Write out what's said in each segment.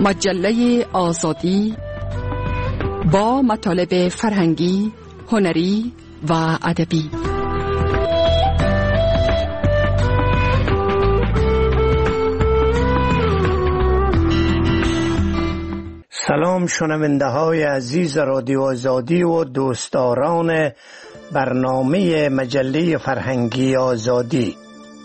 مجله آزادی با مطالب فرهنگی، هنری و ادبی. سلام شنونده های عزیز رادیو آزادی و دوستداران برنامه مجله فرهنگی آزادی.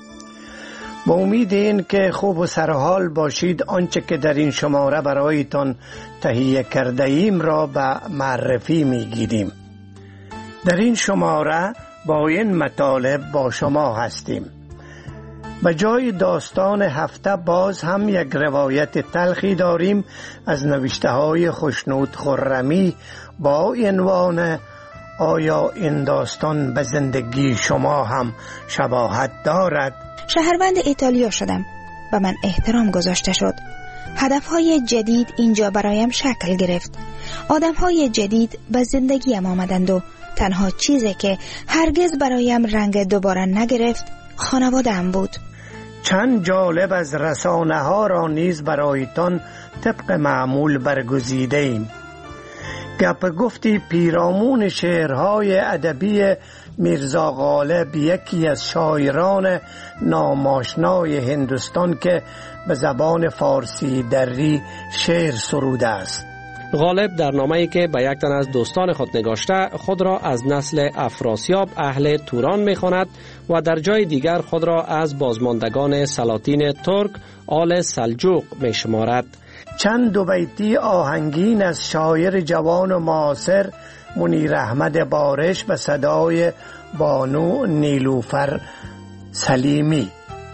با امید این که خوب و سرحال باشید، آنچه که در این شماره برایتان تهیه کرده ایم را به معرفی میگیریم. در این شماره با این مطالب با شما هستیم. به جای داستان هفته باز هم یک روایت تلخی داریم از نوشته های خوشنود خرمی با عنوان آیا این داستان به زندگی شما هم شباهت دارد؟ شهروند ایتالیا شدم و من احترام گذاشته شد. هدفهای جدید اینجا برایم شکل گرفت. آدمهای جدید به زندگیم آمدند و تنها چیزی که هرگز برایم رنگ دوباره نگرفت خانواده‌ام بود. چند جالب از رسانه ها را نیز برایتان طبق معمول برگزیده ایم. گپ گفتی پیرامون شعرهای ادبی میرزا غالب، یکی از شاعران ناماشنای هندوستان که به زبان فارسی دری شعر سروده است. غالب در نامه‌ای که به یک تن از دوستان خود نگاشته خود را از نسل افراسیاب اهل توران می‌خواند و در جای دیگر خود را از بازماندگان سلاطین ترک آل سلجوق می‌شمارد. چند دو بیتی آهنگین از شاعر جوان و معاصر منیر احمد بارش به صدای بانو نیلوفر سلیمی.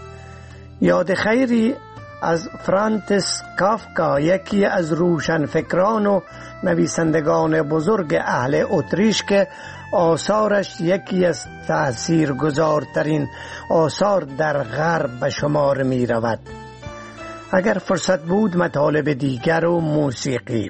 یاد خیری از فرانتس کافکا، یکی از روشنفکران و نویسندگان بزرگ اهل اتریش که آثارش یکی از تأثیرگذارترین آثار در غرب به شمار می رود. اگر فرصت بود مطالب دیگر و موسیقی.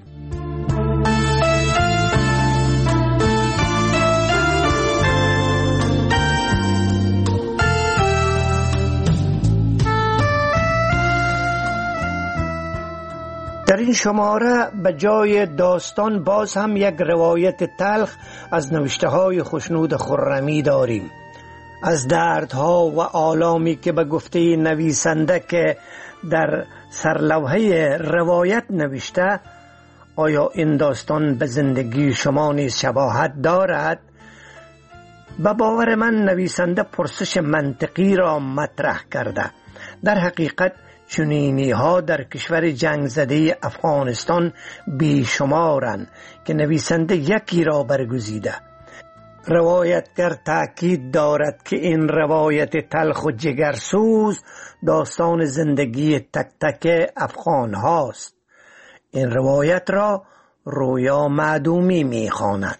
در این شماره به جای داستان باز هم یک روایت تلخ از نوشته های خوشنود خرمی داریم. از دردها و آلامی که به گفته نویسنده که در سرلوحه روایت نوشته، آیا این داستان به زندگی شما نیز شباهت دارد؟ به باور من نویسنده پرسش منطقی را مطرح کرده. در حقیقت چنینی ها در کشور جنگ زده افغانستان بیشمارند که نویسنده یکی را برگزیده. روایتگر تأکید دارد که این روایت تلخ و جگرسوز داستان زندگی تک تک افغان هاست. این روایت را رویا معدومی می خواند.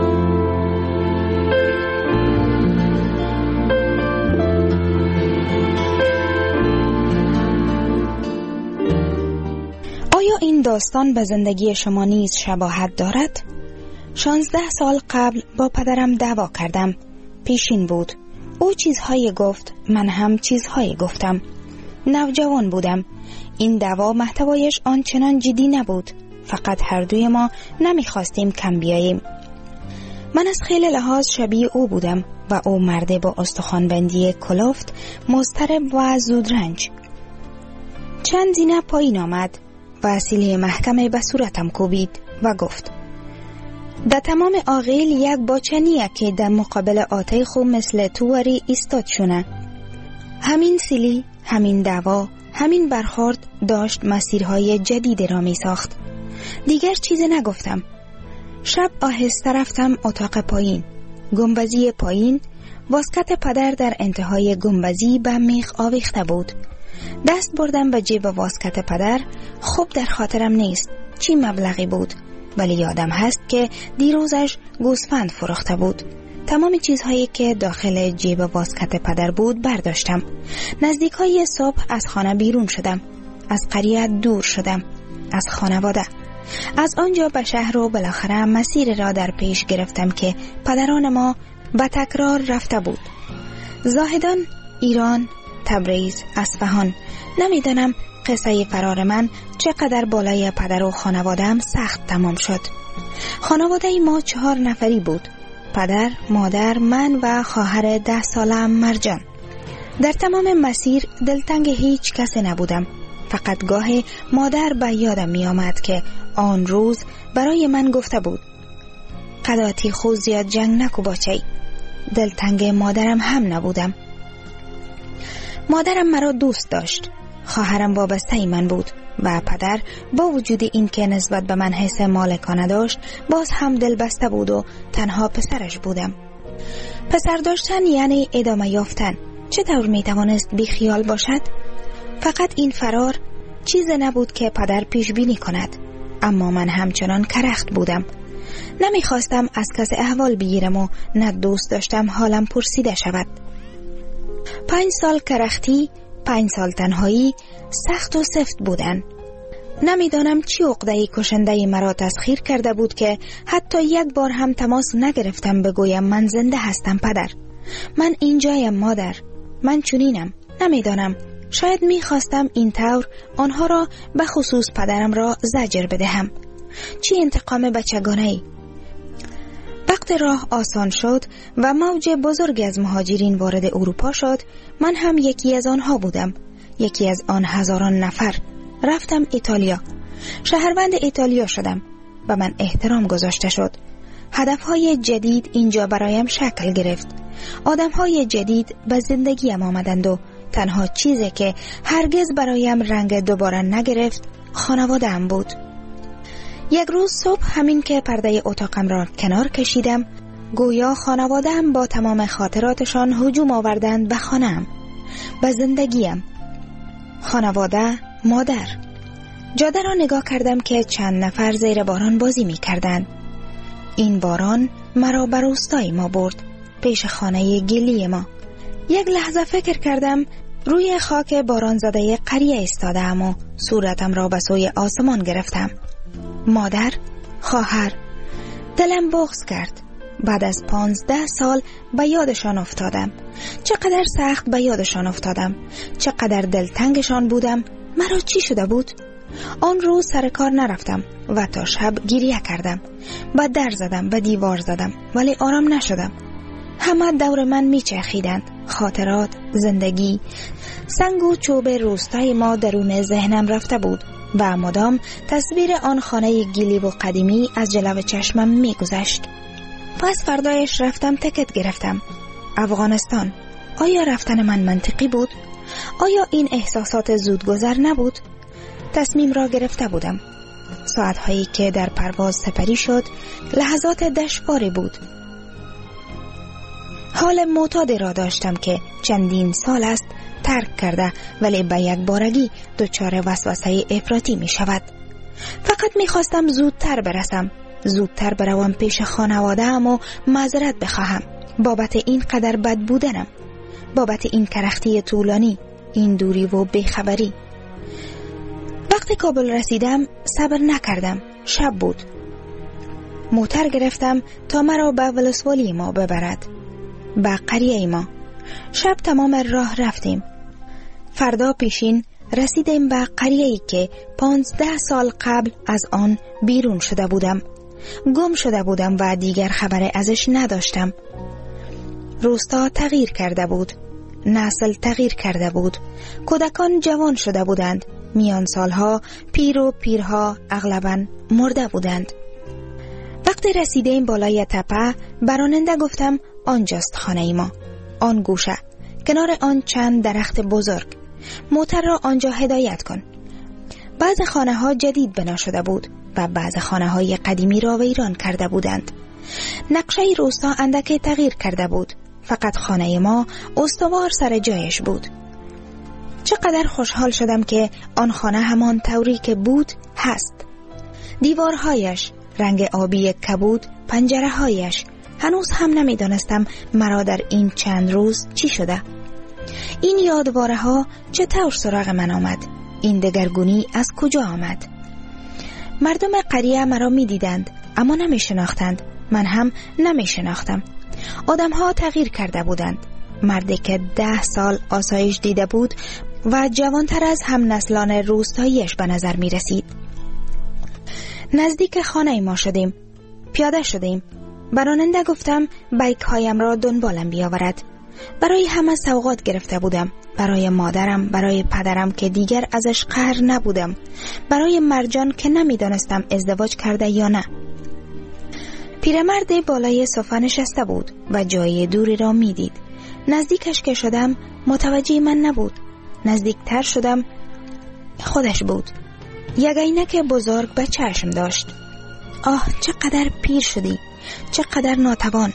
آیا این داستان به زندگی شما نیز شباهت دارد؟ 16 سال قبل با پدرم دعوا کردم. پیشین بود. او چیزهایی گفت، من هم چیزهایی گفتم. نوجوان بودم. این دعوا محتوایش آنچنان جدی نبود. فقط هر دوی ما نمیخواستیم کم بیاییم. من از خیلی لحاظ شبیه او بودم و او مرد با استخوانبندی کلفت، مضطرب و زودرنج. چند زینه پایین آمد و سیلی محکمه به صورتم کوبید و گفت: در تمام عاقل یک باچنیه که در مقابل آتای خوب مثل تواری ایستاد شونه. همین سیلی، همین دعوا، همین برخورد داشت مسیرهای جدید را می ساخت. دیگر چیزی نگفتم. شب آهسته رفتم اتاق پایین. گنبزی پایین، واسکت پدر در انتهای گنبزی به میخ آویخته بود. دست بردم به جیب واسکت پدر. خوب در خاطرم نیست چی مبلغی بود، ولی یادم هست که دیروزش گوسفند فروخته بود. تمام چیزهایی که داخل جیب واسکت پدر بود برداشتم. نزدیکای صبح از خانه بیرون شدم. از قریه دور شدم. از خانواده. از آنجا به شهر و بالاخره مسیر را در پیش گرفتم که پدران ما به تکرار رفته بود. زاهدان، ایران، تبریز، اصفهان. نمیدانم قصه فرار من چقدر بالای پدر و خانواده‌ام سخت تمام شد. خانواده ما 4 نفری بود: پدر، مادر، من و خواهر 10 ساله‌ام مرجان. در تمام مسیر دلتنگ هیچ کسی نبودم. فقط گاه مادر به یادم می آمد که آن روز برای من گفته بود قداتی خود زیاد جنگ نکو باچه‌ای. دلتنگ مادرم هم نبودم. مادرم مرا دوست داشت. خواهرم وابسته من بود و پدر با وجود این که نسبت به من حس مالکانه داشت، باز هم دل بسته بود و تنها پسرش بودم. پسر داشتن یعنی ادامه یافتن. چطور می توانست بی خیال باشد؟ فقط این فرار چیز نبود که پدر پیش بینی کند، اما من همچنان کرخت بودم. نمی خواستم از کس احوال بگیرم و نه دوست داشتم حالم پرسیده شود. 5 سال کرختی، 5 سال تنهایی سخت و سفت بودن. نمیدانم چی عقده کشنده مرا تسخیر کرده بود که حتی یک بار هم تماس نگرفتم بگویم من زنده هستم پدر، من اینجایم مادر، من چنینم. نمیدانم، شاید میخواستم این طور آنها را به خصوص پدرم را زجر بدهم. چی انتقام بچگانه‌ای. وقت راه آسان شد و موج بزرگ از مهاجرین وارد اروپا شد. من هم یکی از آنها بودم، یکی از آن هزاران نفر. رفتم ایتالیا، شهروند ایتالیا شدم. به من احترام گذاشته شد. هدفهای جدید اینجا برایم شکل گرفت. آدمهای جدید به زندگیم آمدند و تنها چیزی که هرگز برایم رنگ دوباره نگرفت خانواده‌ام بود. یک روز صبح همین که پرده اتاقم را کنار کشیدم، گویا خانواده‌ام با تمام خاطراتشان هجوم آوردند به خانه‌ام، به زندگیم. خانواده، مادر. جاده را نگاه کردم که چند نفر زیر باران بازی می کردند. این باران مرا به روستای ما برد، پیش خانه گلی ما. یک لحظه فکر کردم روی خاک باران زده قریه ایستادم و صورتم را به سوی آسمان گرفتم. مادر، خواهر. دلم بغض کرد. بعد از 15 سال به یادشان افتادم. چقدر سخت به یادشان افتادم. چقدر دلتنگشان بودم. مرا چی شده بود؟ آن روز سر کار نرفتم و تا شب گریه کردم. با در زدم، به دیوار زدم، ولی آرام نشدم. همه دور من میچرخیدند. خاطرات، زندگی، سنگ و چوب روستای ما درون ذهنم رفته بود و مدام تصویر آن خانه گلی و قدیمی از جلو چشمم میگذشت. پس فردایش رفتم تکت گرفتم. افغانستان. آیا رفتن من منطقی بود؟ آیا این احساسات زودگذر نبود؟ تصمیم را گرفته بودم. ساعتهایی که در پرواز سپری شد لحظات دشواری بود. حال معتادی را داشتم که چندین سال است ترک کرده، ولی به یک بارگی دچار وسوسه افراطی می شود. فقط می خواستم زودتر برسم، زودتر بروم پیش خانواده‌ام و معذرت بخواهم بابت این قدر بد بودنم، بابت این کرختی طولانی، این دوری و بیخبری. وقتی کابل رسیدم صبر نکردم. شب بود. موتر گرفتم تا مرا به ولسوالی ما ببرد، به قریه ما. شب تمام راه رفتیم. فردا پیشین رسیدیم به قریه‌ای که 15 سال قبل از آن بیرون شده بودم. گم شده بودم و دیگر خبر ازش نداشتم. روستا تغییر کرده بود. نسل تغییر کرده بود. کودکان جوان شده بودند. میان سالها پیر و پیرها اغلباً مرده بودند. وقتی رسیدیم بالای تپه، براننده گفتم آنجاست خانه ما. آن گوشه، کنار آن چند درخت بزرگ. موتر را آنجا هدایت کن. بعض خانه ها جدید بنا شده بود و بعض خانه های قدیمی را ویران کرده بودند. نقشه روستا اندکی تغییر کرده بود. فقط خانه ما استوار سر جایش بود. چقدر خوشحال شدم که آن خانه همان طوری که بود هست. دیوارهایش رنگ آبی کبود، پنجره هایش. هنوز هم نمیدانستم مرا در این چند روز چی شده. این یادواره ها چطور سراغ من آمد؟ این دگرگونی از کجا آمد؟ مردم قریه مرا می دیدند اما نمی شناختند. من هم نمی شناختم. آدم ها تغییر کرده بودند. مردی که 10 سال آسایش دیده بود و جوانتر از هم نسلان روستاییش به نظر می رسید. نزدیک خانه ما شدیم. پیاده شدیم. به راننده گفتم بایک هایم را دنبالم بیاورد. برای همه سوغات گرفته بودم. برای مادرم، برای پدرم که دیگر ازش قهر نبودم، برای مرجان که نمیدانستم ازدواج کرده یا نه. پیرمرد بالای صفه نشسته بود و جای دوری را میدید. نزدیکش که شدم متوجه من نبود. نزدیکتر شدم، خودش بود. یک عینک بزرگ به چشم داشت. آه چقدر پیر شدی، چقدر ناتوان.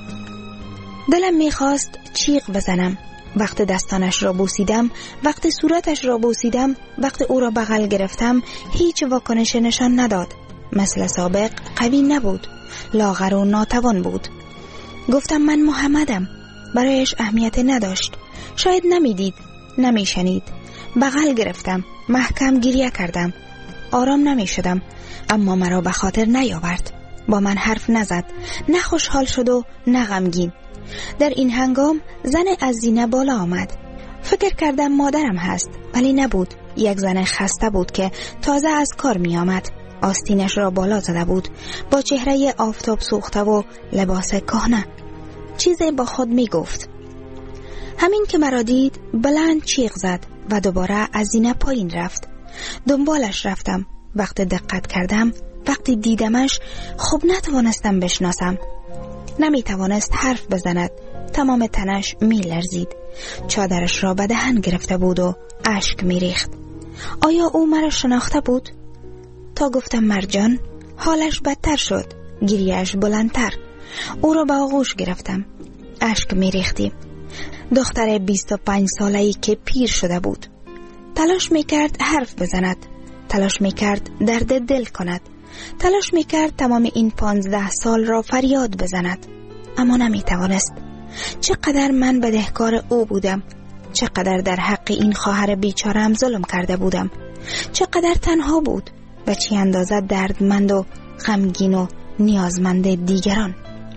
دلم میخواست چیغ بزنم. وقت دستانش را بوسیدم، وقت صورتش را بوسیدم، وقت او را بغل گرفتم، هیچ واکنش نشان نداد. مثل سابق قوی نبود، لاغر و ناتوان بود. گفتم من محمدم. برایش اهمیت نداشت. شاید نمیدید، نمیشنید. بغل گرفتم، محکم گریه کردم. آرام نمیشدم، اما مرا به خاطر نیاورد. با من حرف نزد، نه خوشحال شد و نه غمگین. در این هنگام زن از زینه بالا آمد. فکر کردم مادرم هست، ولی نبود. یک زن خسته بود که تازه از کار می آمد. آستینش را بالا زده بود، با چهره آفتاب سوخته و لباس کهنه. چیزی با خود می گفت. همین که مرا دید بلند چیغ زد و دوباره از زینه پایین رفت. دنبالش رفتم. وقتی دقت کردم، وقتی دیدمش، خوب نتوانستم بشناسم. نمی توانست حرف بزند. تمام تنش می لرزید. چادرش را به دهن گرفته بود و اشک می ریخت. آیا او مرا شناخته بود؟ تا گفتم مرجان، حالش بدتر شد. گریه‌اش بلندتر. او را به آغوش گرفتم. اشک می ریختیم. دختر 25 ساله‌ای که پیر شده بود. تلاش می کرد حرف بزند. تلاش می کرد درد دل کند. تلاش می کرد تمام این 15 سال را فریاد بزند. اما نمی توانست. چقدر من بدهکار او بودم. چقدر در حق این خواهر بیچاره‌ام ظلم کرده بودم. چقدر تنها بود و چه اندازه دردمند و غمگین و نیازمند دیگران.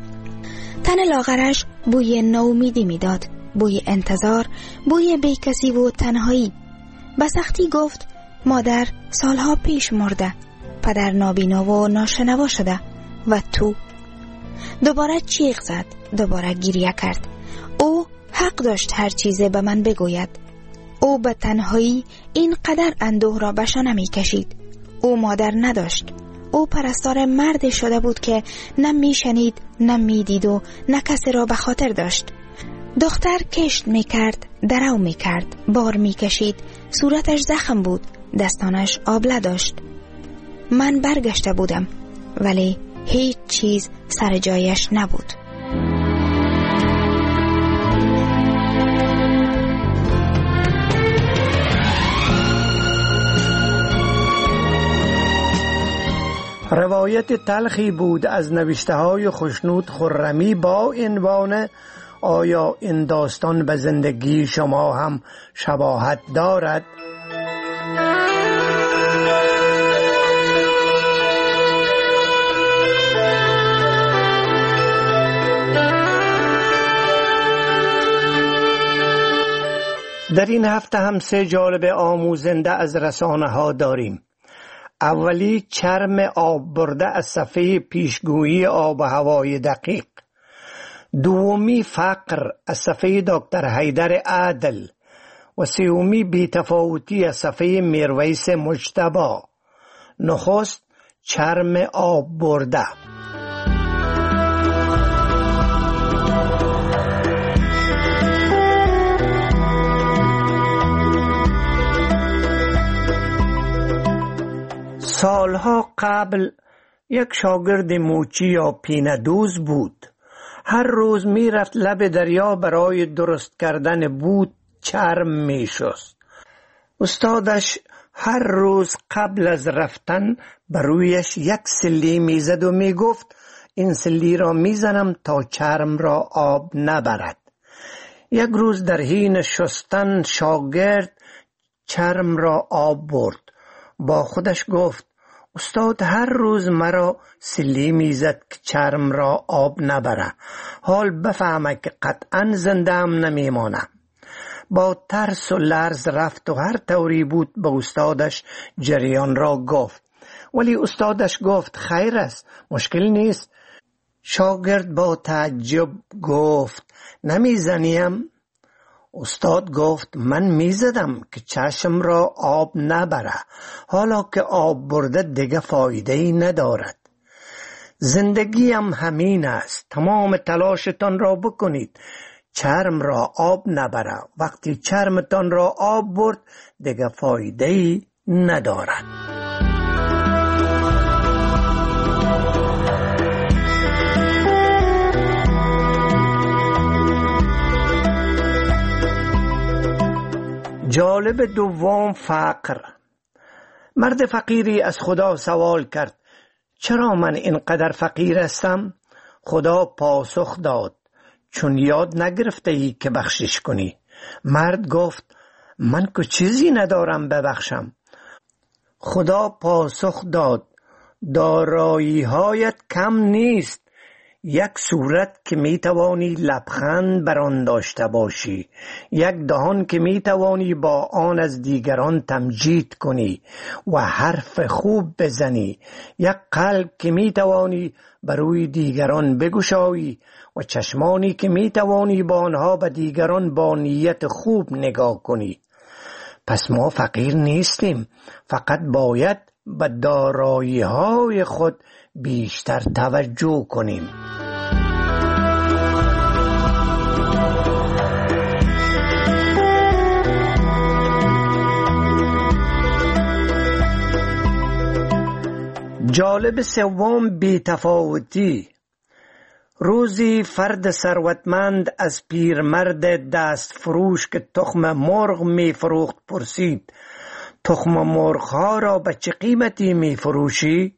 تن لاغرش بوی نومیدی میداد، بوی انتظار، بوی بیکسی و تنهایی. به سختی گفت مادر سالها پیش مرده، پدر نابینا و ناشنوا شده و تو. دوباره چیغ زد، دوباره گریه کرد. او حق داشت هر چیزی به من بگوید. او به تنهایی اینقدر اندوه را به شانه می کشید. او مادر نداشت. او پرستار مرد شده بود که نه می شنید، نه می دید و نه کسی را به خاطر داشت. دختر کشت می کرد، درو می کرد، بار می کشید. صورتش زخم بود، دستانش آبله داشت. من برگشته بودم، ولی هیچ چیز سر جایش نبود. روایت تلخی بود از نوشته‌های خشنود خرمی با عنوان آیا این داستان به زندگی شما هم شباهت دارد؟ در این هفته هم 3 جالب آموزنده از رسانه ها داریم. اولی چرم آب برده از صفحه پیشگویی آب و هوای دقیق. دومی فقر از صفحه دکتر حیدر عادل و سومی بی‌تفاوتی از صفحه میرویس مجتبی. نخست چرم آب برده. سالها قبل یک شاگرد موچی یا پینه دوز بود. هر روز می رفت لب دریا برای درست کردن بود چرم می شست. استادش هر روز قبل از رفتن بر رویش یک سلی می زد و می گفت این سلی را می زنم تا چرم را آب نبرد. یک روز در حین شستن شاگرد چرم را آب برد. با خودش گفت استاد هر روز مرا سلی میزد که چرم را آب نبره. حال بفهمه که قطعا زنده‌ام نمیمانم. با ترس و لرز رفت و هر طوری بود به استادش جریان را گفت. ولی استادش گفت خیر است، مشکل نیست. شاگرد با تعجب گفت نمیزنیم؟ استاد گفت من میزدم که چشم را آب نبره، حالا که آب برده دیگه فایده ای ندارد. زندگی هم همین است، تمام تلاشتان را بکنید چرم را آب نبره، وقتی چرمتان را آب برد دیگه فایده ای ندارد. جالب دوم، فقر. مرد فقیری از خدا سوال کرد چرا من اینقدر فقیر هستم؟ خدا پاسخ داد چون یاد نگرفته ای که بخشش کنی. مرد گفت من که چیزی ندارم ببخشم. خدا پاسخ داد دارایی هایت کم نیست، یک صورت که می توانی لبخند بر آن داشته باشی، یک دهان که می توانی با آن از دیگران تمجید کنی و حرف خوب بزنی، یک قلب که می توانی بر روی دیگران بگشایی و چشمانی که می توانی با آنها به دیگران با نیت خوب نگاه کنی. پس ما فقیر نیستیم، فقط باید به دارایی های خود بیشتر توجه کنیم. جالب سوم، بی‌تفاوتی. روزی فرد ثروتمند از پیرمرد دست فروش که تخم مرغ می فروخت پرسید تخم مرغ ها را به چه قیمتی می فروشی؟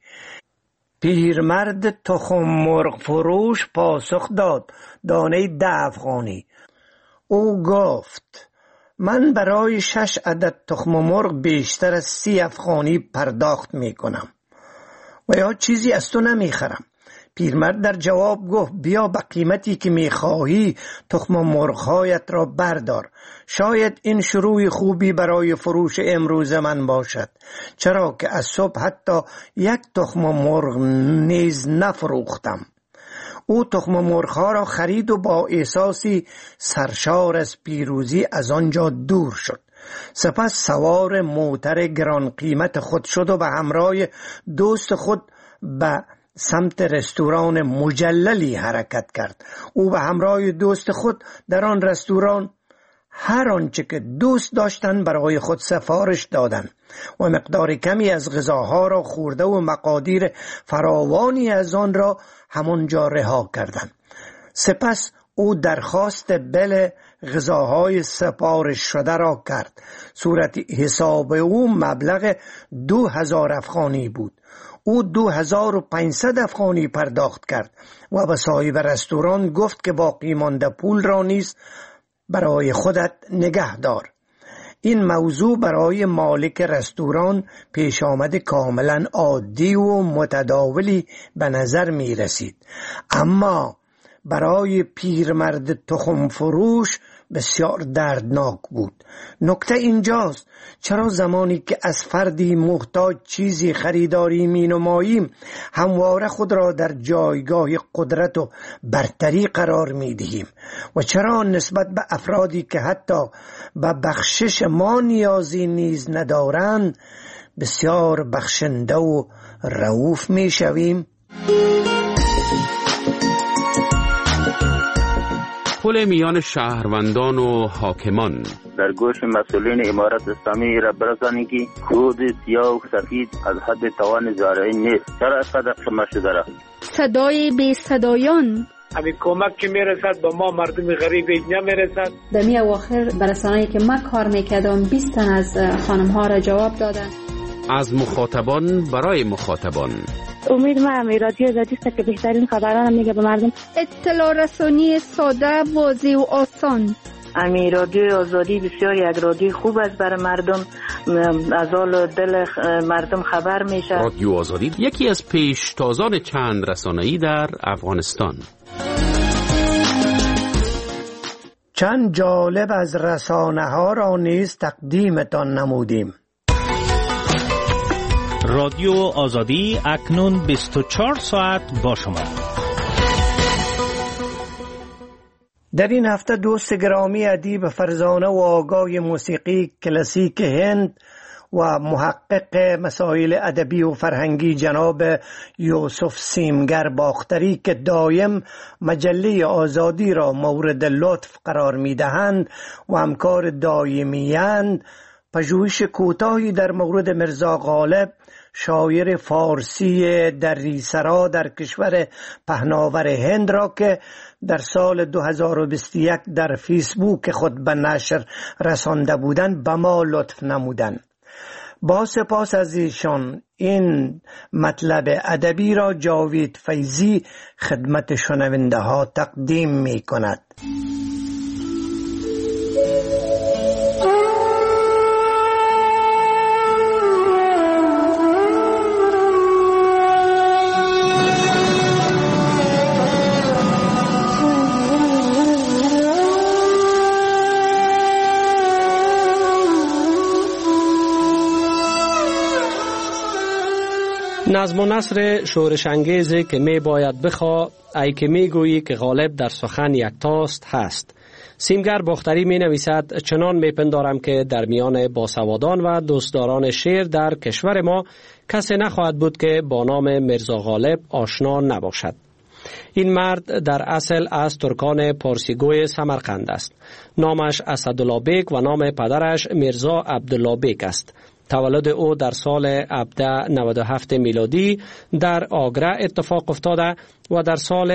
پیرمرد تخم مرغ فروش پاسخ داد دانه 10 افغانی. او گفت من برای 6 عدد تخم مرغ بیشتر از 30 افغانی پرداخت می کنم و یا چیزی از تو نمی خرم. پیرمرد در جواب گفت بیا به قیمتی که می خواهی تخم مرغ‌هایت را بردار، شاید این شروع خوبی برای فروش امروز من باشد، چرا که از صبح حتی یک تخم مرغ نیز نفروختم. او تخم مرغ‌ها را خرید و با احساسی سرشار از پیروزی از آنجا دور شد. سپس سوار موتر گران قیمت خود شد و به همراه دوست خود به سمت رستوران مجللی حرکت کرد. او به همراه دوست خود در آن رستوران هر آنچه که دوست داشتند برای خود سفارش دادند و مقدار کمی از غذاها را خورده و مقادیر فراوانی از آن را همانجا رها کردند. سپس او درخواست بل غذاهای سفارش شده را کرد. صورت حساب او مبلغ 2000 افغانی بود. او 2500 افغانی پرداخت کرد و به صاحب رستوران گفت که باقی مانده پول را نیز برای خودت نگه دار. این موضوع برای مالک رستوران پیش آمد کاملا عادی و متداولی به نظر می رسید، اما برای پیرمرد تخم فروش بسیار دردناک بود. نکته اینجاست چرا زمانی که از فردی محتاج چیزی خریداری می نماییم همواره خود را در جایگاه قدرت و برتری قرار می دهیم و چرا نسبت به افرادی که حتی به بخشش ما نیازی نیز ندارند بسیار بخشنده و رئوف می شویم؟ پل میان شهروندان و حاکمان. در گوش مسئولین امارت اسلامی را برسانید که خود سیاه و سفید از حد توان زارعی نیست. چرا اینقدر شما شده را؟ صدای بی صدایان. همین کمک که میرسد با ما مردم غریب نمیرسد. در می اواخر برسانه‌ای که من کار میکردم 20 تن از خانم ها را جواب دادن. از مخاطبان برای مخاطبان. امید من رادیو آزادی است که بهترین خبران میگه به مردم. اطلاع رسانی ساده، واضح و آسان. رادیو آزادی بسیار یک رادیو خوب است برای مردم، از حال دل مردم خبر میشه. رادیو آزادی یکی از پیشتازان چند رسانه‌ای در افغانستان. چند جالب از رسانه ها را نیز تقدیمتان نمودیم. رادیو آزادی اکنون 24 ساعت با شما. در این هفته دوست گرامی ادیب فرزانه و آگاه موسیقی کلاسیک هند و محقق مسائل ادبی و فرهنگی جناب یوسف سیمگر باختری که دایم مجله آزادی را مورد لطف قرار می‌دهند و همکار دایمی‌اند، پژوهش کوتاهی در مورد میرزا غالب، شاعر فارسی دریسرا در کشور پهناور هند را که در سال 2021 در فیسبوک خود به نشر رسانده بودند به ما لطف نمودند. با سپاس از ایشان این مطلب ادبی را جاوید فیضی خدمت شنونده ها تقدیم می کند. نظم و نثر شورش انگیزی که می باید بخوا ای که می گویی که غالب در سخن یکتاست هست. سیمگر باختری می نویسد چنان می پندارم که در میان باسوادان و دوستداران شعر در کشور ما کسی نخواهد بود که با نام میرزا غالب آشنا نباشد. این مرد در اصل از ترکان پارسیگوی سمرقند است. نامش اسدالله بیگ و نام پدرش میرزا عبدالله بیگ است. تولد او در سال 1797 میلادی در آگره اتفاق افتاده و در سال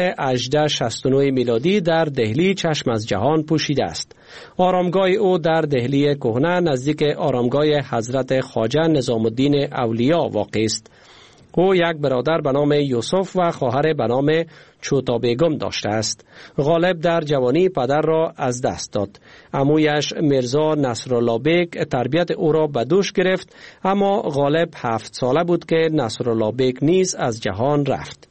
1869 میلادی در دهلی چشم از جهان پوشیده است. آرامگاه او در دهلی کهنه نزدیک آرامگاه حضرت خواجه نظام الدین اولیا واقع است. او یک برادر به نام یوسف و خواهر به نام چوتا بیگم داشته است. غالب در جوانی پدر را از دست داد. عمویش میرزا نصرالله بیگ تربیت او را به دوش گرفت، اما غالب 7 ساله بود که نصرالله بیگ نیز از جهان رفت.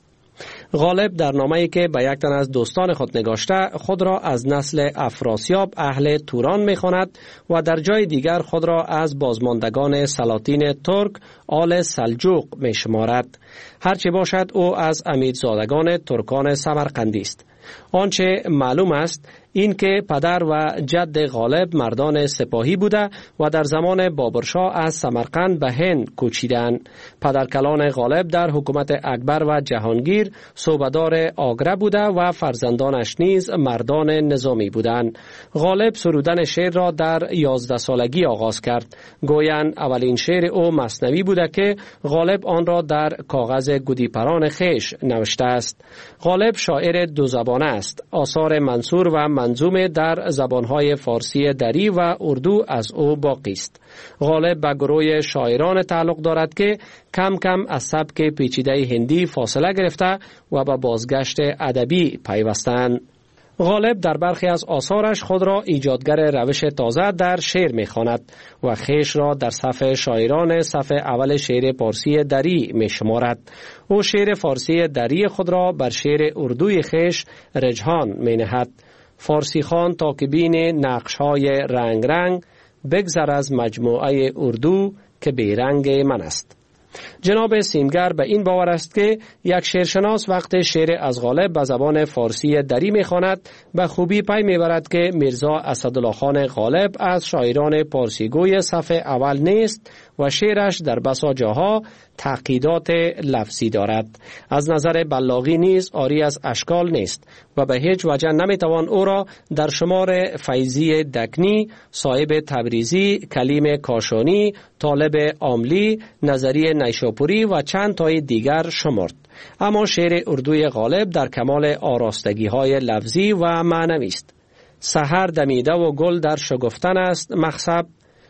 غالب در نامه‌ای که به یک تن از دوستان خود نگاشته خود را از نسل افراسیاب اهل توران می‌خواند و در جای دیگر خود را از بازماندگان سلاطین ترک آل سلجوق می‌شمارد. هرچه باشد او از امیرزادگان ترکان سمرقندی است. آنچه معلوم است این که پدر و جد غالب مردان سپاهی بوده و در زمان بابرشاه از سمرقند به هند کوچیدند. پدرکلان غالب در حکومت اکبر و جهانگیر صوبه‌دار آگره بوده و فرزندانش نیز مردان نظامی بودند. غالب سرودن شعر را در 11 سالگی آغاز کرد. گویند اولین شعر او مثنوی بوده که غالب آن را در کاغذ گودیپران خویش نوشته است. غالب شاعر دو زبانه است. آثار منثور و منظوم در زبانهای فارسی دری و اردو از او باقی است. غالب به گروه شاعران تعلق دارد که کم کم از سبک پیچیده هندی فاصله گرفته و به بازگشت ادبی پیوستند. غالب در برخی از آثارش خود را ایجادگر روش تازه در شعر می‌خواند و خویش را در صف شاعران صف اول شعر فارسی دری می‌شمارد. او شعر فارسی دری خود را بر شعر اردوی خویش رجحان می‌نهد. فارسی خان تا که بین نقش‌های رنگ رنگ بگذر از مجموعه اردو که بیرنگ من است. جناب سیمگر به این باور است که یک شعرشناس وقت شعر از غالب به زبان فارسی دری می‌خواند به خوبی پی می‌برد که میرزا اسدالله خان غالب از شاعران پارسیگوی صف اول نیست و شعرش در بسا جاها تعقیدات لفظی دارد. از نظر بلاغی نیز عاری از اشکال نیست و به هیچ وجه نمیتوان او را در شمار فیضی دکنی، صاحب تبریزی، کلیم کاشانی، طالب عاملی، نظری نیشاپوری و چند تای دیگر شمرد. اما شعر اردوی غالب در کمال آراستگی های لفظی و معنوی است. سحر دمیده و گل در شگفتن است مخصب،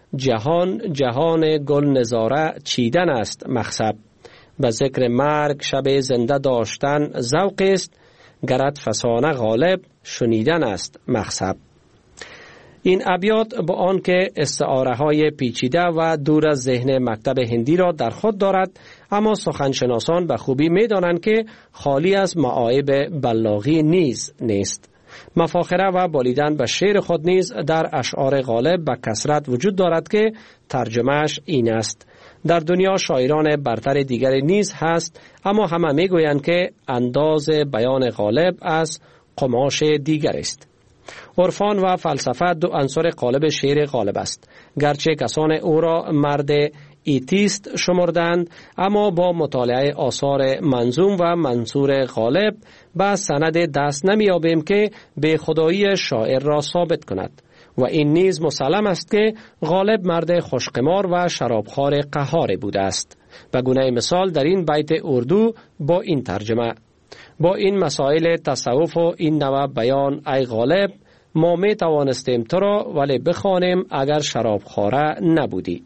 جهان جهان گل نظاره چیدن است مخصب. به ذکر مرگ شب زنده داشتن ذوق است، گرت فسانه غالب شنیدن است مخصب. این ابیات با آن که استعاره های پیچیده و دور از ذهن مکتب هندی را در خود دارد، اما سخنشناسان به خوبی می دانند که خالی از معایب بلاغی نیز نیست. مفاخره و بالیدن به شعر خود نیز در اشعار غالب به کثرت وجود دارد که ترجمهش این است: در دنیا شاعران برتر دیگری نیز هست، اما همه میگویند که انداز بیان غالب از قماش دیگر است. عرفان و فلسفه دو عنصر غالب شعر غالب است. گرچه کسان او را مرد ایتیست شمردند، اما با مطالعه آثار منظوم و منثور غالب به سند دست نمی‌یابیم که به خدایی شاعر را ثابت کند. و این نیز مسلم است که غالب مرد خوشقمار و شرابخوار قهار بوده است. به گونه مثال در این بیت اردو با این ترجمه: با این مسائل تصوف و این نوع بیان ای غالب، ما می توانستیم تو را ولی بخوانیم اگر شرابخواره نبودی.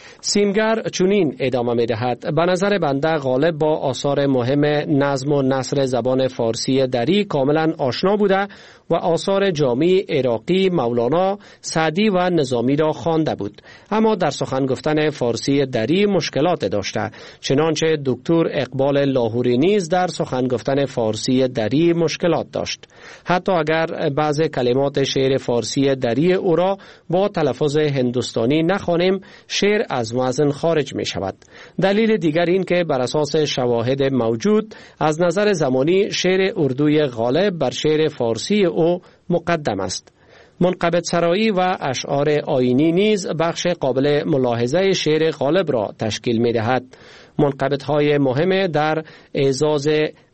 سیمگر چنین ادامه می دهد: به نظر بنده غالب با آثار مهم نظم و نثر زبان فارسی دری کاملا آشنا بوده و آثار جامی عراقی، مولانا، سعدی و نظامی را خوانده بود، اما در سخن گفتن فارسی دری مشکلات داشته، چنانچه دکتر اقبال لاهوری نیز در سخن گفتن فارسی دری مشکلات داشت. حتی اگر بعض کلمات شعر فارسی دری او را با تلفظ هندوستانی نخوانیم، شعر از وزن خارج می شود. دلیل دیگر این که بر اساس شواهد موجود از نظر زمانی شعر اردوی غالب بر شعر فارسی او مقدم است. منقبض سرایی و اشعار آیینی نیز بخش قابل ملاحظه شعر غالب را تشکیل می دهد. منقبض‌های مهم در اعزاز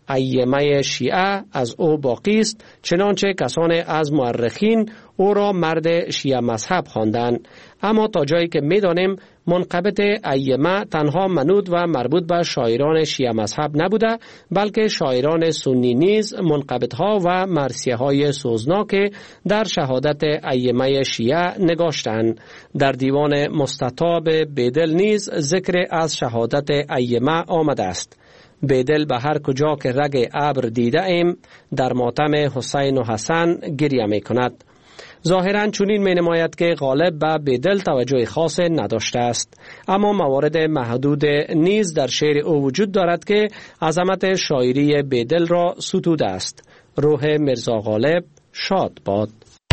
ائمه شیعه از او باقی است، چنانچه کسان از مورخین او را مرد شیعه مذهب خواندند. اما تا جایی که می‌دانیم منقبض ائمه تنها منوط و مربوط به شاعران شیعه مذهب نبوده، بلکه شاعران سنی نیز منقبض‌ها و مرثیه‌های سوزناک در شهادت ائمه شیعه نگاشتند. در دیوان مستطاب بیدل نیز ذکر از شهادت ائمه آمده است: بیدل به هر کجا که رگ ابر دیده ایم، در ماتم حسین و حسن گریه می کند. ظاهراً چنین می نماید که غالب به بیدل توجه خاص نداشته است، اما موارد محدود نیز در شعر او وجود دارد که عظمت شاعری بیدل را ستوده است. روح میرزا غالب شاد باد.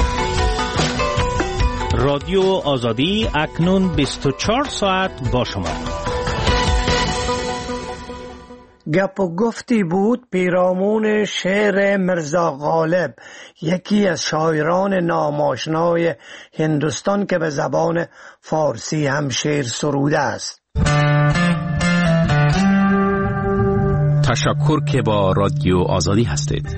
رادیو آزادی اکنون 24 ساعت با شما. گپ و گفتی بود پیرامون شعر میرزا غالب، یکی از شاعران ناماشنای هندوستان که به زبان فارسی هم شعر سروده است. تشکر که با رادیو آزادی هستید.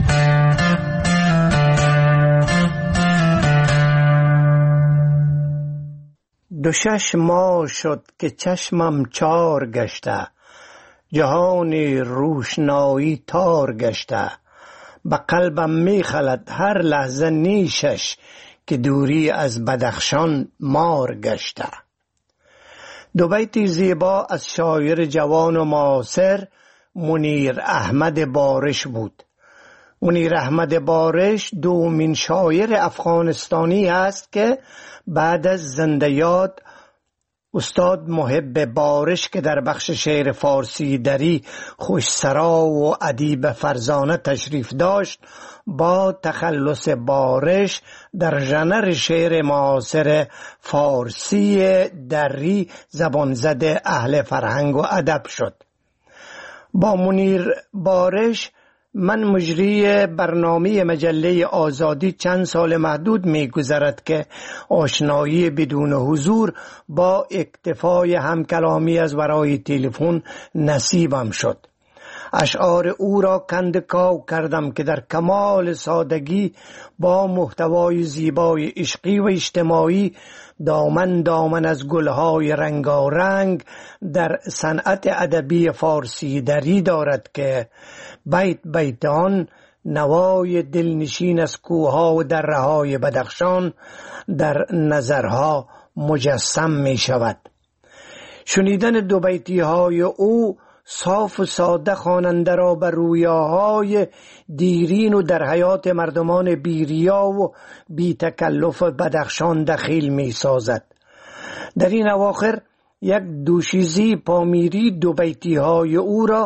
دو شش ماه شد که چشمم چار گشته، جهانی روشنایی تار گشته، به قلبم می خلد هر لحظه نیشش، که دوری از بدخشان مار گشته. دو بیت زیبا از شاعر جوان و معاصر منیر احمد بارش بود. منیر احمد بارش دومین شاعر افغانستانی است که بعد از زنده یاد استاد محب بارش که در بخش شعر فارسی دری خوشسرا و ادیب فرزانه تشریف داشت، با تخلص بارش در ژانر شعر معاصر فارسی دری زبان زده اهل فرهنگ و ادب شد. با منیر بارش من مجری برنامه مجله آزادی چند سال محدود می گذرد که آشنایی بدون حضور با اکتفای همکلامی از ورای تلفن نصیبم شد. اشعار او را کندکاو کردم که در کمال سادگی با محتوای زیبای عشقی و اجتماعی دامن دامن از گلهای رنگارنگ در صنعت ادبی فارسی دری دارد که بیت بیت آن نوای دلنشین از کوهها و دره‌های بدخشان در نظرها مجسم می شود. شنیدن دو بیتی های او صاف و ساده خواننده را بر رویاهای دیرین و در حیات مردمان بیریا و بی تکلف بدخشان دخیل می سازد. در این اواخر یک دوشیزی پامیری دو بیتی های او را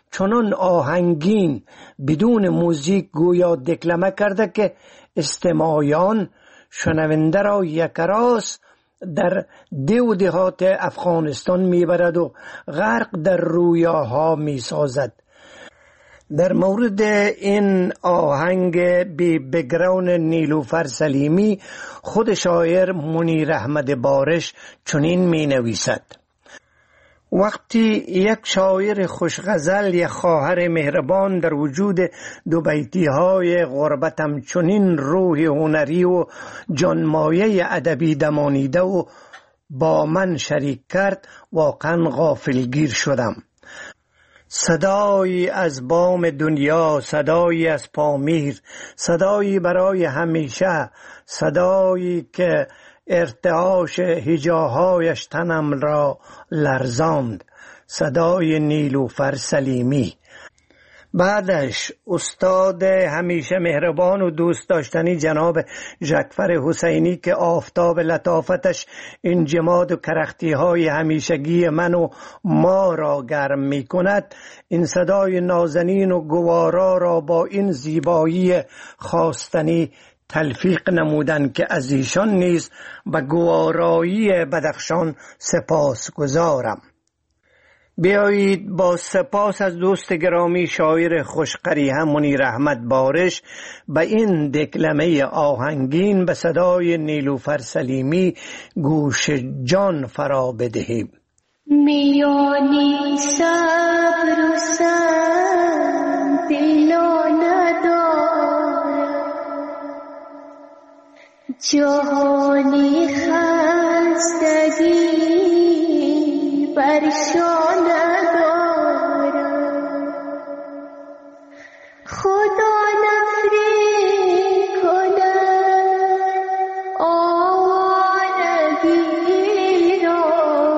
چنان آهنگین بدون موزیک گویا دکلمه کرده که استماعیان شنونده را یکراس در دیو دهات افغانستان میبرد و غرق در رویاها میسازد. در مورد این آهنگ بی بگراون نیلوفر سلیمی خود شاعر منیر احمد بارش چنین می نویسد: وقتی یک شاعر خوشغزل یا خواهر مهربان در وجود دو بیتی های غربتم چنین روح هنری و جانمایه ادبی دمانیده و با من شریک کرد، واقعا غافلگیر شدم. صدایی از بام دنیا، صدایی از پامیر، صدایی برای همیشه، صدایی که ارتعاش هجاهایش تنم را لرزاند، صدای نیلوفر سلیمی. بعدش استاد همیشه مهربان و دوست داشتنی جناب ژکفر حسینی که آفتاب لطافتش این جماد و کرختی های همیشگی من و ما را گرم می کند، این صدای نازنین و گوارا را با این زیبایی خواستنی تلفیق نمودن که از ایشان نیز به گوارایی بدخشان سپاس گذارم. بیایید با سپاس از دوست گرامی شاعر خوشقریحه منیر احمد بارش به این دکلمه آهنگین به صدای نیلوفر سلیمی گوش جان فرا بدهیم. میانی صبر و سم دلا ندارم، جهانی خستگی برشان ندارم، خدا نفری کند آوانگی را،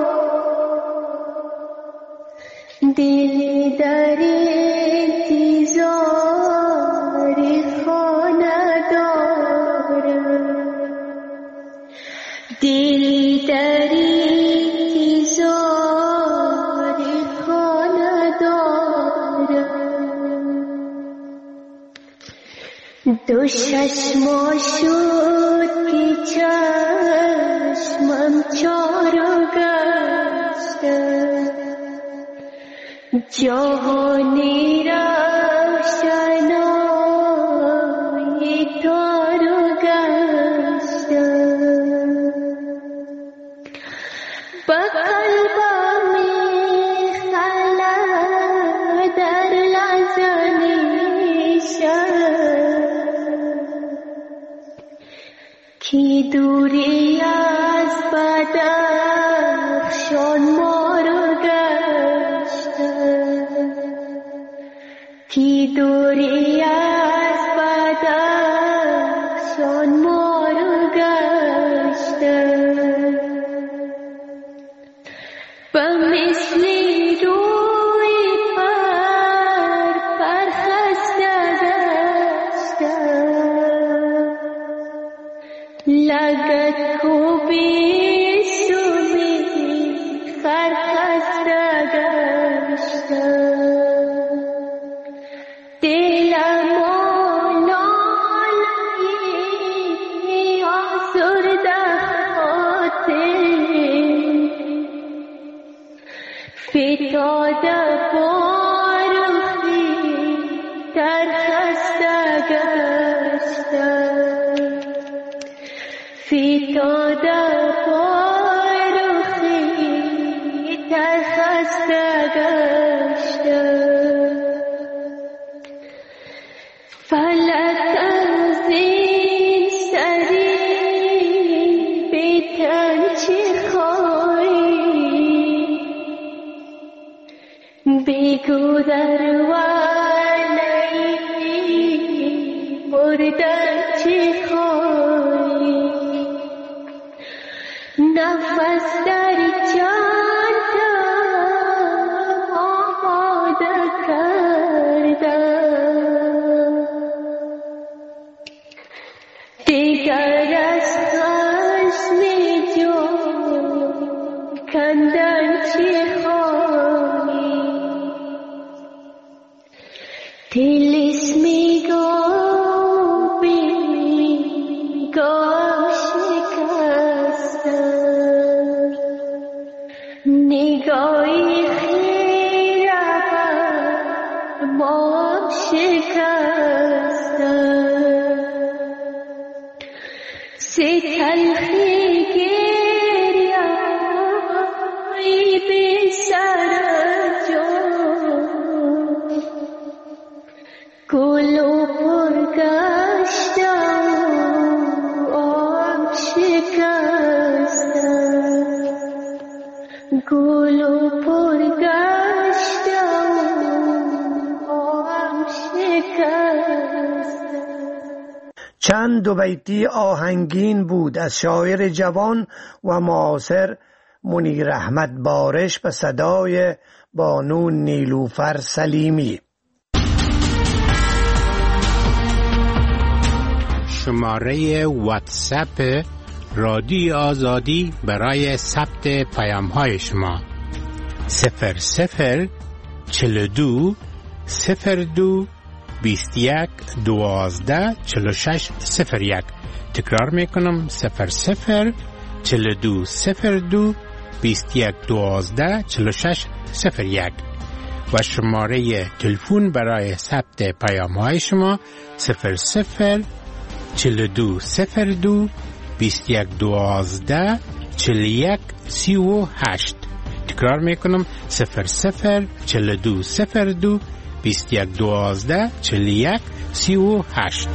دل در انتظار خانه دارم، دل در انتظار خانه دارم. دو چشما شد که چشمم چارو گشت، جهانی روشنای تارو گشت، با قلبم خلق در لحظه کی دوری از بدخشان ما رو گشته، کی دوری از بدخشان ما رو گشته، به مثل روی پرخسته گشته، لگت کو بیسومی خرخسته گشته، دلم آلایی آزرده خاطر، فتاده بارخی در خسته گشته، فتاده بارخی در خسته گشته، فلک از این سری بیتن چی خواهی، بگو در ولی مردن چی خواهی، نفس در جانم آماده کردم، دیگر از خشم جان کندن چی خواهی، گام شکستم نگاهی خیره بر مام شکستم سه تلخی گریه‌ای بی سر جان گل و پرگشتم آب شکستم گل و پرگشتم آب شکستم. چند دو بیتی آهنگین بود از شاعر جوان و معاصر منیر احمد بارش به صدای بانو نیلوفر سلیمی. شماره واتساپ رادیو آزادی برای ثبت پیام‌های شما 00 42 02 21 12 46 01. تکرار میکنم 00 42 02 21 12 46 01 و شماره تلفن برای ثبت پیام‌های شما 00 42 02 21 12 41 38. تکرار میکنم 00 42 02 21 12 41 38.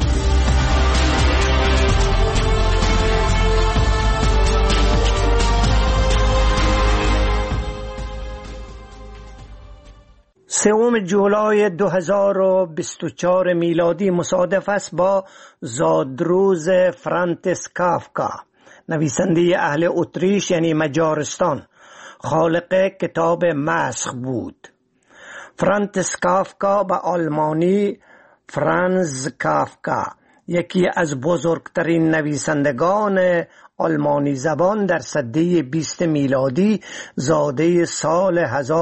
سوم جولای 2024 میلادی مصادف است با زادروز فرانتس کافکا، نویسنده اهل اتریش یعنی مجارستان، خالق کتاب مسخ بود. فرانتس کافکا به آلمانی فرانز کافکا یکی از بزرگترین نویسندگان آلمانی زبان در سده 20 میلادی زاده سال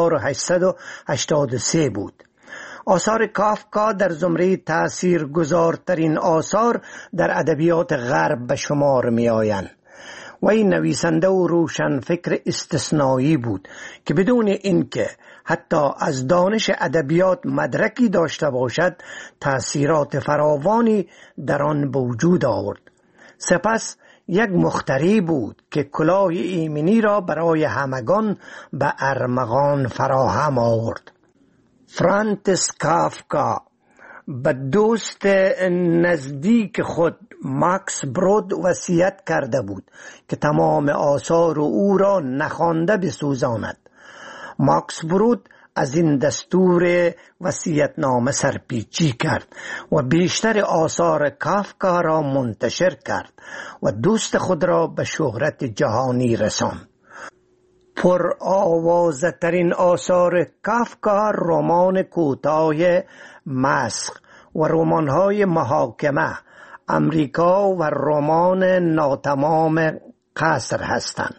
1883 بود. آثار کافکا در زمره تأثیرگذارترین آثار در ادبیات غرب به شمار می آیند. و این نویسنده و روشن فکر استثنایی بود که بدون اینکه حتی از دانش ادبیات مدرکی داشته باشد تأثیرات فراوانی در آن به وجود آورد. سپس یک مخترع بود که کلاه ایمنی را برای همگان به ارمغان فراهم آورد. فرانتس کافکا به دوست نزدیک خود ماکس برود وصیت کرده بود که تمام آثار او را نخوانده بسوزاند. ماکس برود از این دستور وصیت‌نامه سرپیچی کرد و بیشتر آثار کافکا را منتشر کرد و دوست خود را به شهرت جهانی رساند. پر آوازه ترین آثار کافکا رمان کوتاه مسخ و رمان‌های محاکمه، امریکا و رمان ناتمام قصر هستند.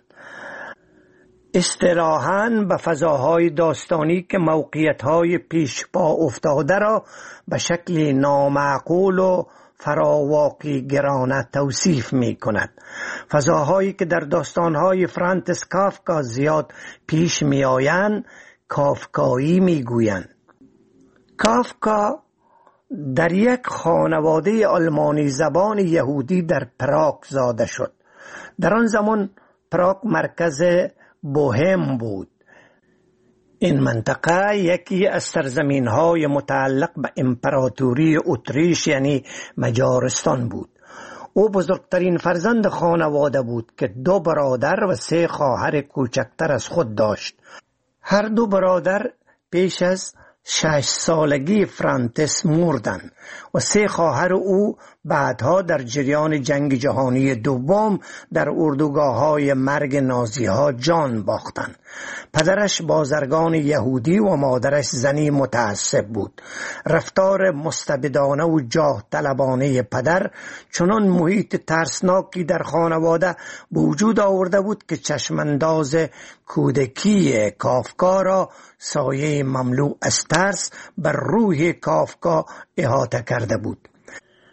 اصطلاحاً به فضاهای داستانی که موقعیت‌های پیش پا افتاده را به شکل نامعقول و فراواقع‌گرانه توصیف می کند. فضاهایی که در داستان‌های فرانتس کافکا زیاد پیش می آیند کافکایی می گویند. کافکا در یک خانواده آلمانی زبان یهودی در پراگ زاده شد. در آن زمان پراگ مرکز بوهم بود. این منطقه یکی از سرزمین‌های متعلق به امپراتوری اتریش یعنی مجارستان بود. او بزرگترین فرزند خانواده بود که 2 برادر و 3 خواهر کوچکتر از خود داشت. هر 2 برادر پیش از 6 سالگی فرانتس مردند و 3 خواهر او بعدها در جریان جنگ جهانی دوم در اردوگاه‌های مرگ نازی‌ها جان باختند. پدرش بازرگان یهودی و مادرش زنی متعصب بود. رفتار مستبدانه و جاه طلبانه پدر چنان محیط ترسناکی در خانواده به وجود آورده بود که چشمانداز کودکی کافکا را سایه مملو از ترس بر روح کافکا احاطه کرده بود.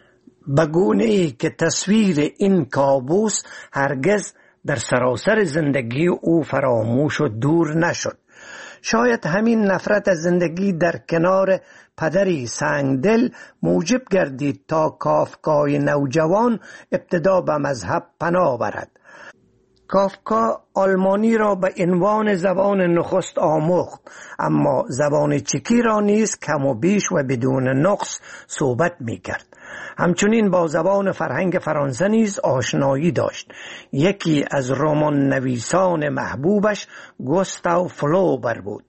به گونه‌ای که تصویر این کابوس هرگز در سراسر زندگی او فراموش و دور نشد. شاید همین نفرت از زندگی در کنار پدری سنگدل موجب گردید تا کافکای نوجوان ابتدا به مذهب پناه برد. کافکا آلمانی را به عنوان زبان نخست آموخت، اما زبان چکی را نیز کم و بیش و بدون نقص صحبت می کرد. همچنین با زبان فرهنگ فرانسه نیز آشنایی داشت. یکی از رمان نویسان محبوبش گوستاو فلوبر بود.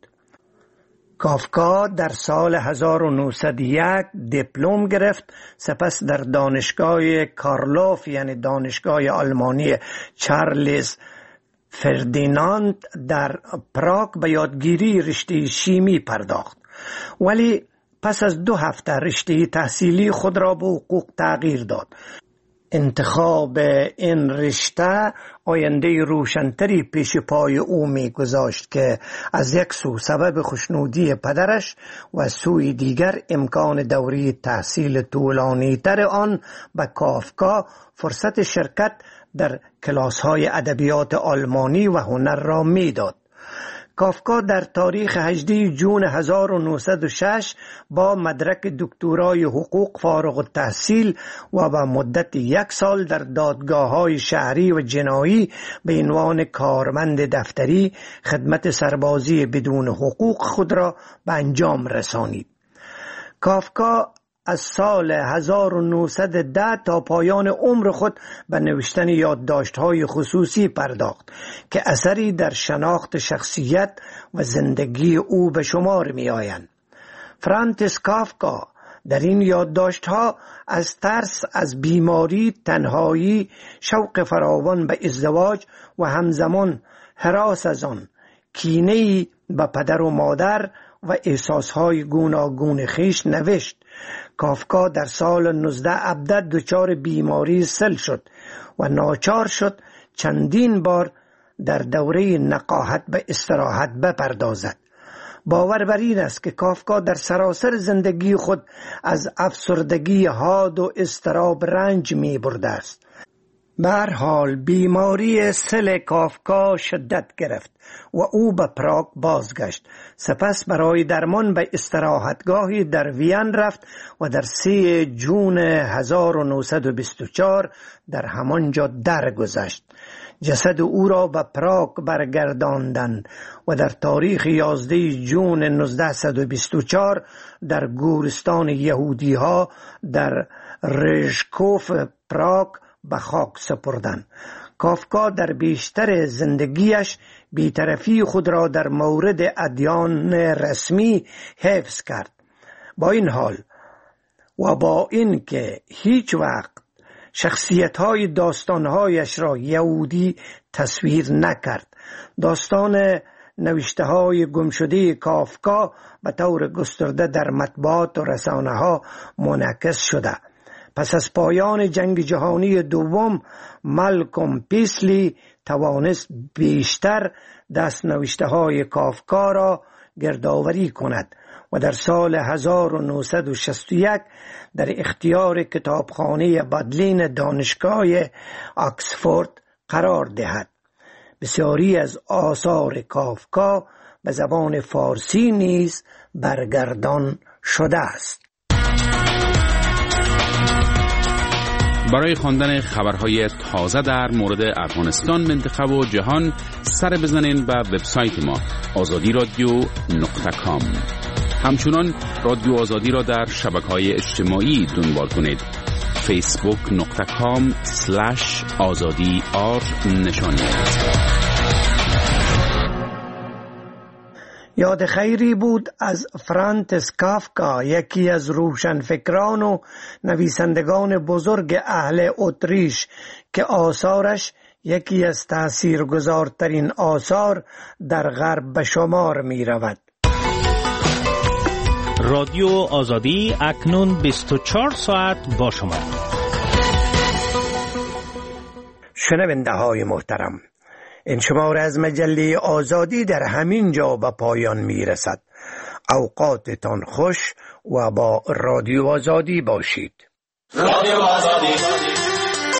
کافکا در سال 1901 دیپلم گرفت، سپس در دانشگاه کارلوف یعنی دانشگاه آلمانی چارلز فردیناند در پراگ به یادگیری رشته شیمی پرداخت، ولی پس از 2 هفته رشته تحصیلی خود را به حقوق تغییر داد. انتخاب این رشته آینده روشنتری پیش پای او می گذاشت که از یک سو سبب خوشنودی پدرش و سوی دیگر امکان دوره تحصیل طولانی تر آن به کافکا فرصت شرکت در کلاس‌های ادبیات آلمانی و هنر را می داد. کافکا در تاریخ 18 جون 1906 با مدرک دکترای حقوق فارغ التحصیل و به مدت 1 سال در دادگاه‌های شهری و جنایی به عنوان کارمند دفتری خدمت سربازی بدون حقوق خود را به انجام رسانید. کافکا از سال 1910 تا پایان عمر خود به نوشتن یادداشت‌های خصوصی پرداخت که اثری در شناخت شخصیت و زندگی او به شمار می‌آیند. فرانتس کافکا در این یادداشت‌ها از ترس از بیماری، تنهایی، شوق فراوان به ازدواج و همزمان هراس از آن، کینه‌ای به پدر و مادر و احساس‌های گوناگون خویش نوشت. کافکا در سال 19 ابدت دچار بیماری سل شد و ناچار شد چندین بار در دوره نقاهت به استراحت بپردازد. باور بر این است که کافکا در سراسر زندگی خود از افسردگی حاد و اضطراب رنج می برده است. به هر حال بیماری سل کافکا شدت گرفت و او به پراگ بازگشت. سپس برای درمان به استراحتگاهی در وین رفت و در 3 جون 1924 در همانجا درگذشت. جسد او را به پراگ برگرداندند و در تاریخ 11 جون 1924 در گورستان یهودی ها در رژکوف پراگ به خاک سپردند. کافکا در بیشتر زندگیش بی‌طرفی خود را در مورد ادیان رسمی حفظ کرد. با این حال و با این که هیچ وقت شخصیت‌های داستان‌هایش را یهودی تصویر نکرد، داستان نوشته‌های گمشده کافکا به طور گسترده در مطبوعات و رسانه‌ها منعکس شده. پس از پایان جنگ جهانی دوم، مالکوم پیسلی توانست بیشتر دست‌نوشته‌های کافکا را گردآوری کند و در سال 1961 در اختیار کتابخانه بدلین دانشگاه آکسفورد قرار دهد. بسیاری از آثار کافکا به زبان فارسی نیز برگردان شده است. برای خواندن خبرهای تازه در مورد افغانستان، منطقه و جهان سر بزنین به وبسایت ما azadi.radio.com. همچنان رادیو آزادی را در شبکه‌های اجتماعی دنبال کنید. facebook.com/azadi_r نشان دهید. یاد خیری بود از فرانتس کافکا، یکی از روشنفکران و نویسندگان بزرگ اهل اتریش که آثارش یکی از تاثیرگذارترین آثار در غرب به شمار می رود. رادیو آزادی اکنون 24 ساعت با شما. شنونده های محترم، این شماره از مجله آزادی در همین جا به پایان می رسد. اوقاتتان خوش و با رادیو آزادی باشید. رادیو آزادی